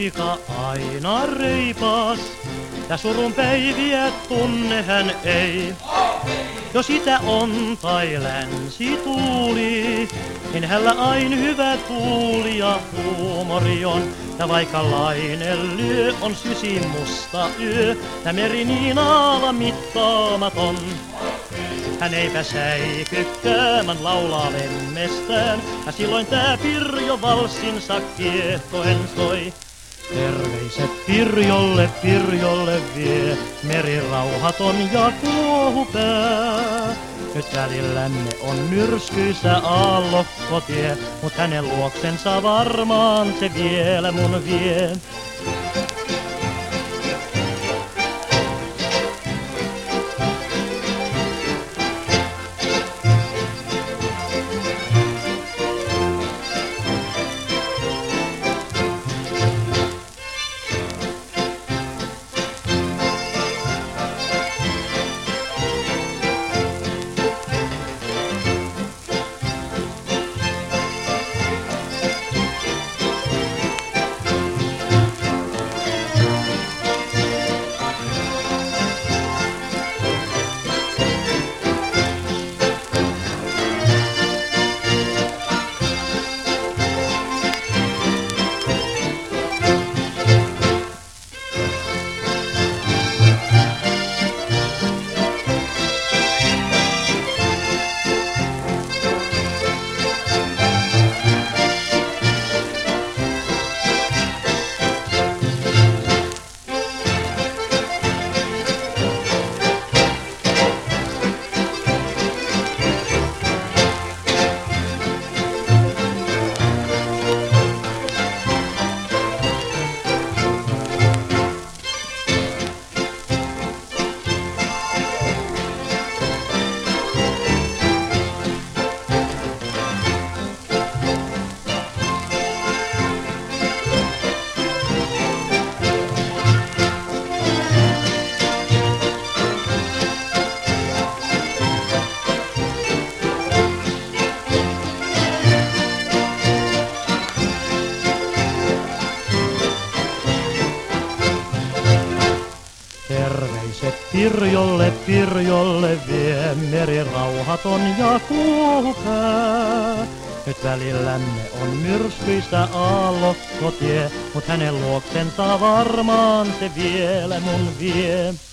poika aina reipas, ja surun päiviä tunne hän ei. Jos itä on tai länsi tuuli, niin hänellä aina hyvä tuuli ja huumori on. Ja vaikka lainen lyö, on sysi musta yö, ja meri niin aala mittaamaton. Hän eipä säiky tämän laulaa lemmestään, ja silloin tää Pirjo valssinsa kiehtoen soi. Terveiset Pirjolle, Pirjolle vie, meri rauhaton ja kuohupää. Nyt välillämme on myrskyisä aallokkotie, mut hänen luoksensa varmaan se vielä mun vie. Terveiset Pirjolle, Pirjolle vie, meri rauhaton ja kuohupää. Nyt välillämme on myrskyistä aallokkotie, mut hänen luoksensa varmaan se vielä mun vie.